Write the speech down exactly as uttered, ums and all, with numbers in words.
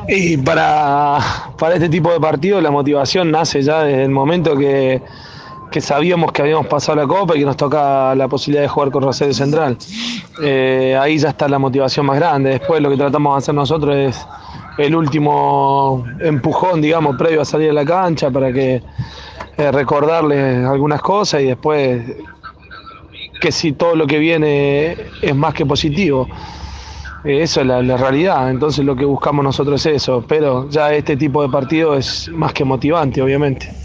Y para, para este tipo de partidos la motivación nace ya desde el momento que, que sabíamos que habíamos pasado la Copa y que nos toca la posibilidad de jugar con Rosario Central. Eh, ahí ya está la motivación más grande. Después lo que tratamos de hacer nosotros es el último empujón, digamos, previo a salir a la cancha para que eh, recordarles algunas cosas y después que si todo lo que viene es más que positivo. Eh, eso es la, la realidad, entonces lo que buscamos nosotros es eso, pero ya este tipo de partido es más que motivante, obviamente.